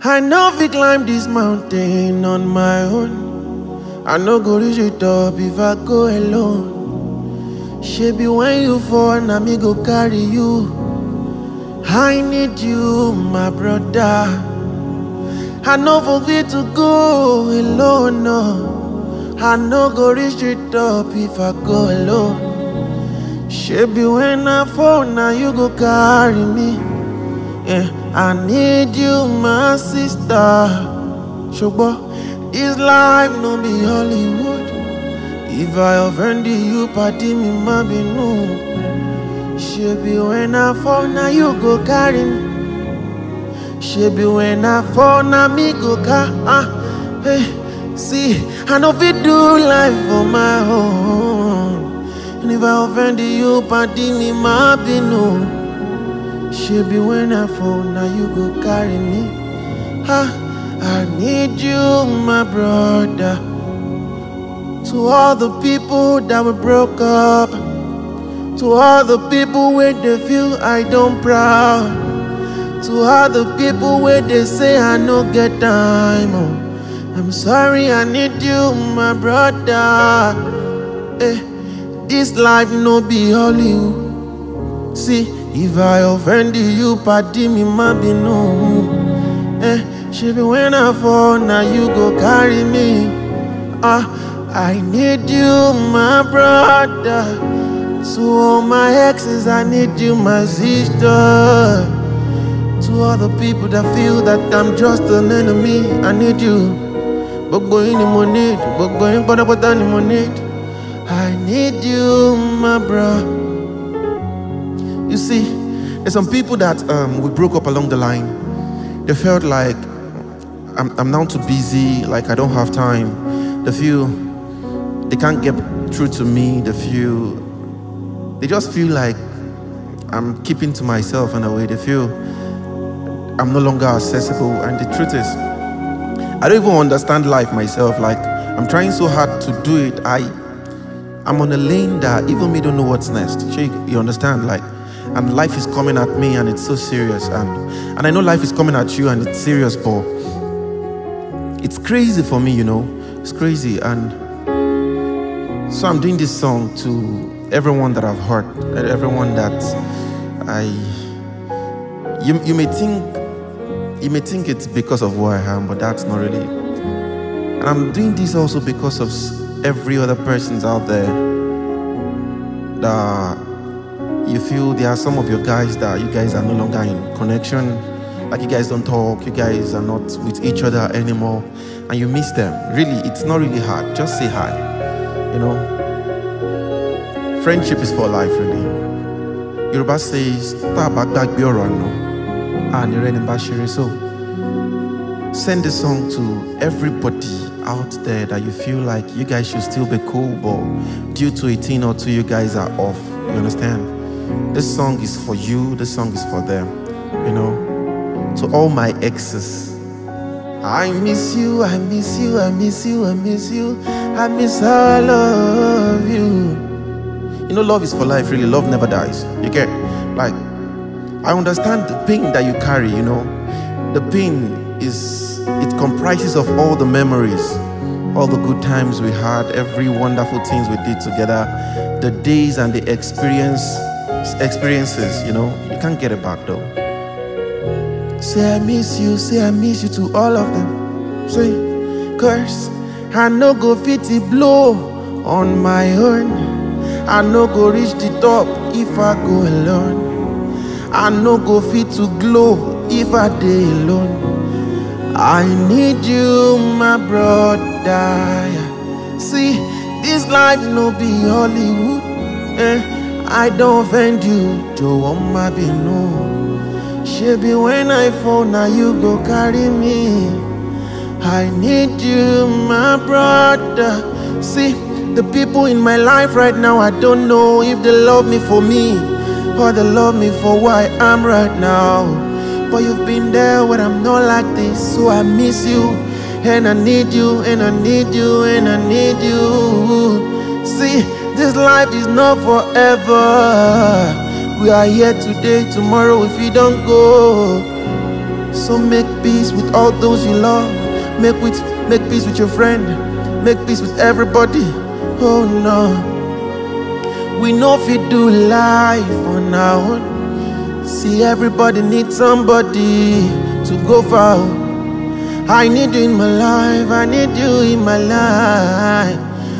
I know if I climb this mountain on my own, I no go reach it up if I go alone. Shebi when you fall, na me go carry you. I need you, my brother. I no forget to go alone, no. I no go reach it up if I go alone. Shebi when I fall, now you go carry me. Yeah, I need you, my sister. Shobo, this life no be Hollywood. If I offend you, party me, ma be no. Shebi when I fall, now you go carry me. Shebi when I fall, now me go carry. Hey, see, I know if do life on my own. And if I offend you, party me, ma be no. Shebi when I fall, now you go carry me. I need you, my brother. To all the people that were broke up, to all the people where they feel I don't proud, to all the people where they say I no get time. Oh, I'm sorry, I need you, my brother. This life no be Hollywood. See, if I offend you, party me, ma be no. Shebi when I fall, now you go carry me. I need you, my brother. To all my exes, I need you, my sister. To all the people that feel that I'm just an enemy, I need you. I need you, my bro. You see, there's some people that we broke up along the line. They felt like I'm now too busy, like I don't have time. They feel they can't get through to me. They just feel like I'm keeping to myself in a way. They feel I'm no longer accessible. And the truth is, I don't even understand life myself. Like, I'm trying so hard to do it. I'm on a lane that even me don't know what's next. You understand? Like, and life is coming at me and it's so serious. And I know life is coming at you and it's serious, but it's crazy for me, you know. It's crazy. And so I'm doing this song to everyone that I've hurt, everyone that you may think it's because of who I am, but that's not really. And I'm doing this also because of every other person's out there that you feel there are some of your guys that you guys are no longer in connection, like you guys don't talk, you guys are not with each other anymore, and you miss them. Really, it's not really hard. Just say hi, you know. Friendship is for life, really. Yoruba says, so send this song to everybody out there that you feel like you guys should still be cool, but due to a thing or two, you guys are off. You understand? This song is for you, this song is for them, you know. To all my exes, I miss you, I miss you, I miss you, I miss you, I miss how I love you. You know, love is for life, really. Love never dies. You get? Like, I understand the pain that you carry, you know. The pain it comprises of all the memories, all the good times we had, every wonderful things we did together, the days and the experiences, you know. You can't get it back though. Say I miss you to all of them. Say, cause I no go fit it blow on my own. I no go reach the top if I go alone. I no go fit to glow if I dey alone. I need you, my brother. See, this life no be Hollywood. I don't offend you, Joe ma be no. Shebi when I fall, now you go carry me. I need you, my brother. See, the people in my life right now, I don't know if they love me for me or they love me for who I am right now. But you've been there when I'm not like this, so I miss you, and I need you, and I need you, and I need you. See, this life is not forever. We are here today, tomorrow if you don't go. So make peace with all those you love. Make peace with your friend. Make peace with everybody. Oh no. We know if you do life on our own. See, everybody needs somebody to go for. I need you in my life. I need you in my life.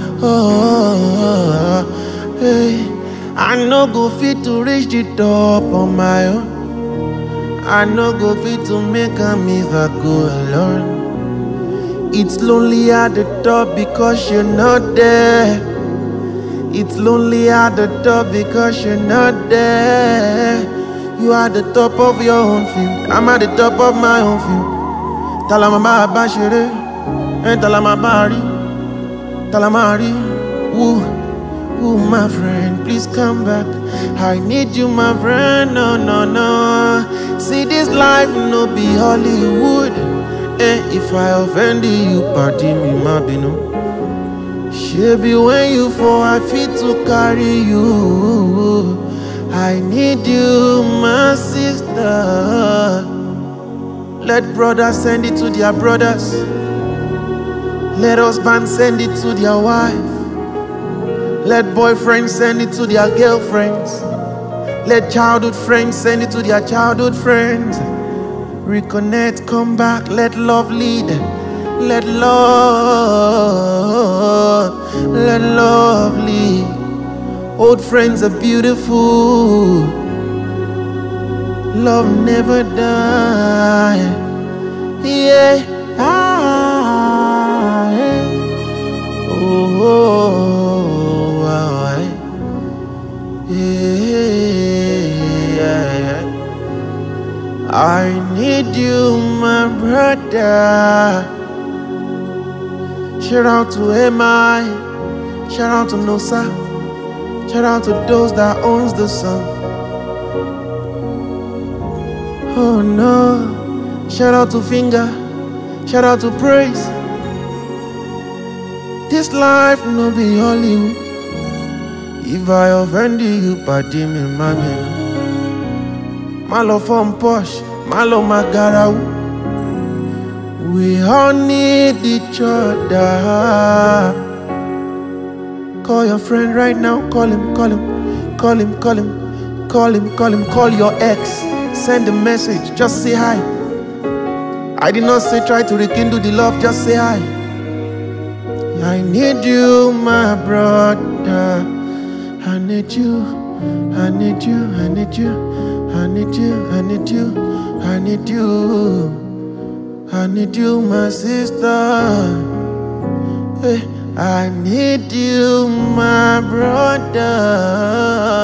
Oh, hey. I no go fit to reach the top on my own. I no go fit to make am if I go alone. It's lonely at the top because you're not there. It's lonely at the top because you're not there. You are the top of your own field. I'm at the top of my own field. Talamama Bashire and Talamabari. Talamari. Ooh, my friend, please come back. I need you, my friend. No, no, no. See, this life no be Hollywood. If I offend you, pardon me, my bino. Shebi when you fall, I fit to carry you. I need you, my sister. Let brothers send it to their brothers. Let husbands send it to their wife. Let boyfriends send it to their girlfriends. Let childhood friends send it to their childhood friends. Reconnect, come back, let love lead. Let love lead. Old friends are beautiful. Love never die. Yeah. I need you, my brother. Shout out to MI. Shout out to Nosa. Shout out to those that owns the sun. Oh no. Shout out to Finger. Shout out to Praise. This life no be Hollywood. If I offend you, pardon me, mommy. Malo from Posh, Malo Magarau. We all need each other. Call your friend right now. Call him. Call your ex. Send a message. Just say hi. I did not say try to rekindle the love. Just say hi. I need you, my brother. I need you. I need you. I need you. I need you, I need you, I need you, I need you, my sister. Hey, I need you, my brother.